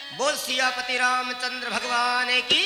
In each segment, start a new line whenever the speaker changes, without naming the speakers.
बोल सियापति रामचंद्र भगवान की।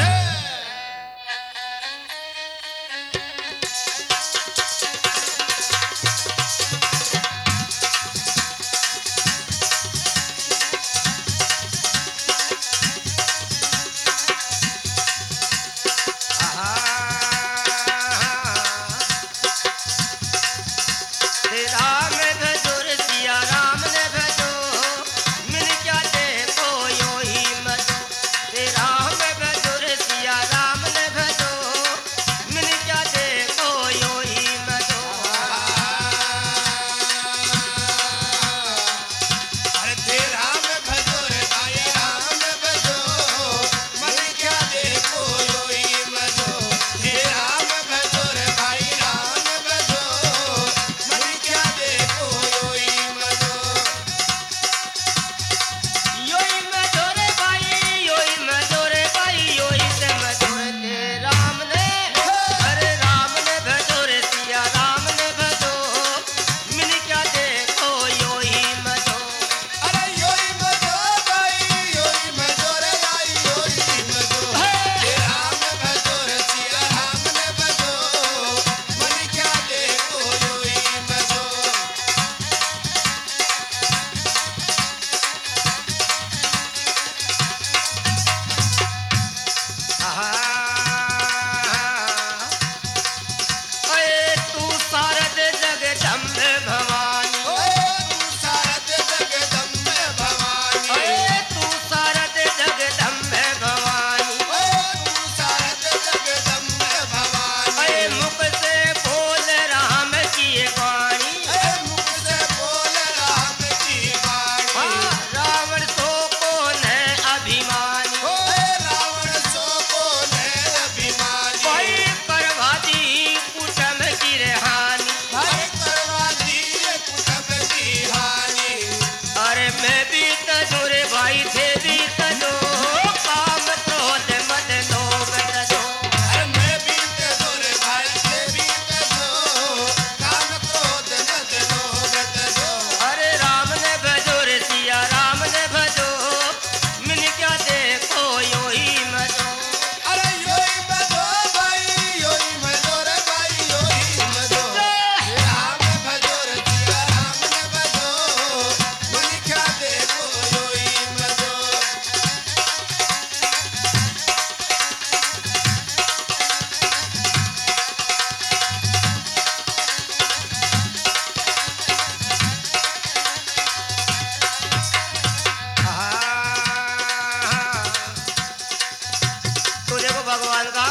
भगवान का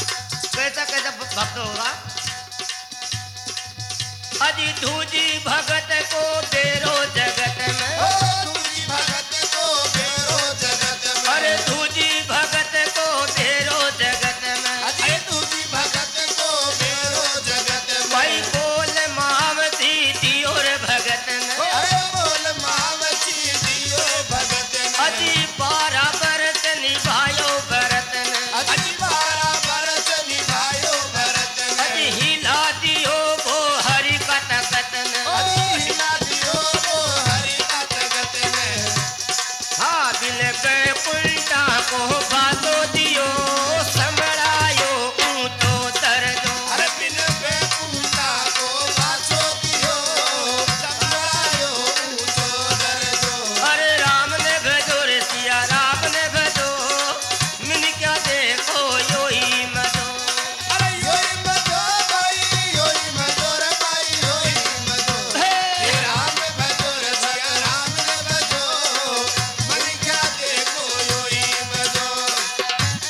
कैसा कैसा भक्त होगा। अजी धूजी भगत को बेरो जगत में,
धूजी भगत को बेरो जगत में,
अरे धूजी भगत को बेरो जगत में,
अरे धूजी भगत को बेरो जगत में,
भाई बोल मावती दियो रे भगत में,
अरे बोल मावती दियो भगत में,
अजी 12 बरस निभायो भरत ने,
अजी 12 बरस निभायो भरत ने,
अजी हिला दियो वो हरि कटकट ने,
अजी हिला दियो वो हरि कटकट ने,
हाँ दिल के पुलटा को बातो दियो समरायो ऊंचो दर्दो,
अरे बिन पे पूता को बासो दियो समरायो ऊंचो दर्दो,
अरे राम ने भजो रे सिया राम ने भजो, मिन क्या देखो यो ही मजो,
अरे योई मजो भाई योई मजो रे भाई योई मजो, हे राम भजो रे सिया राम ने भजो, मन क्या देखो योई मजो।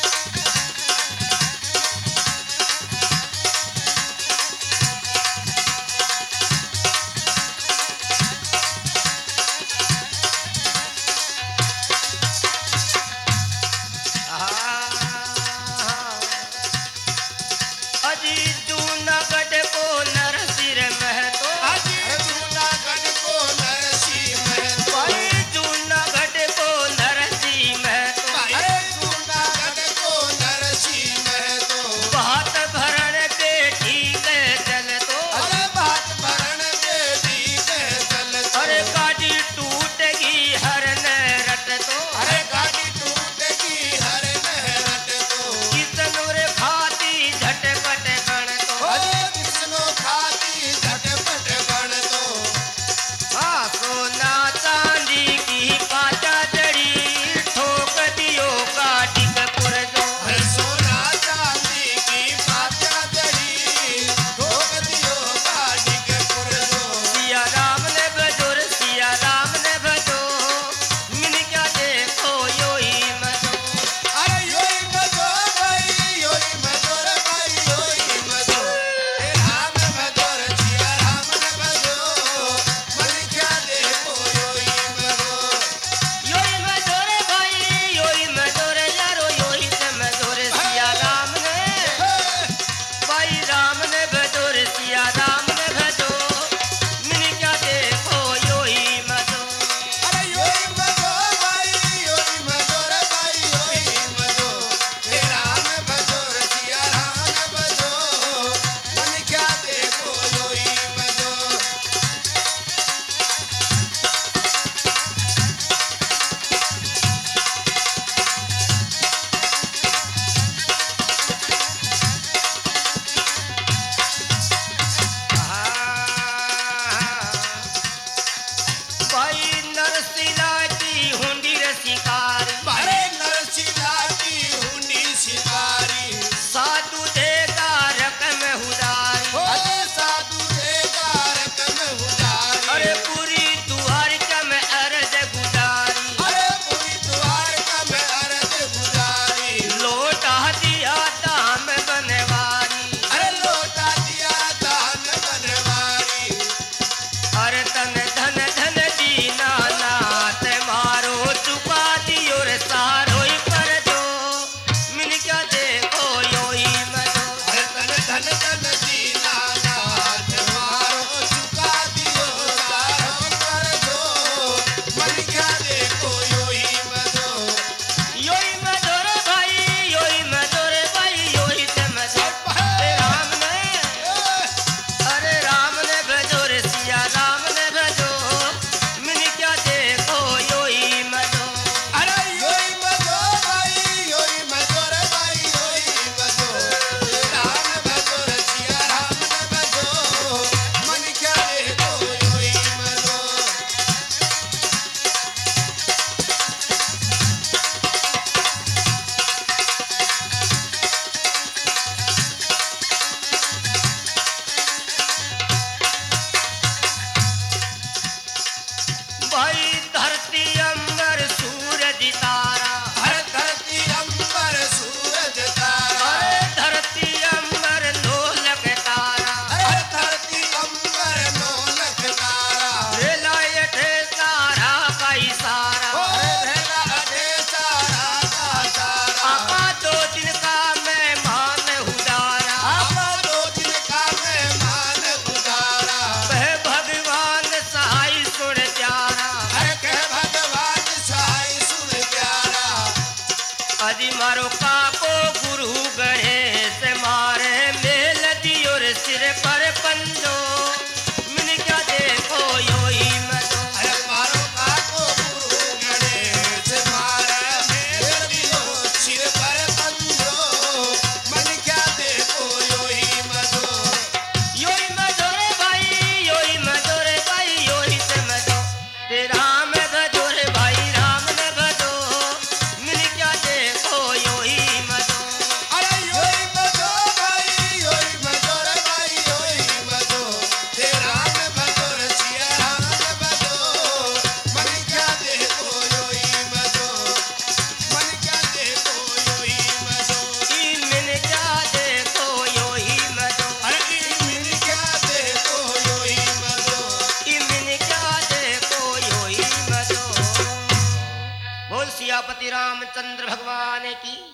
उमापति रामचंद्र भगवान की।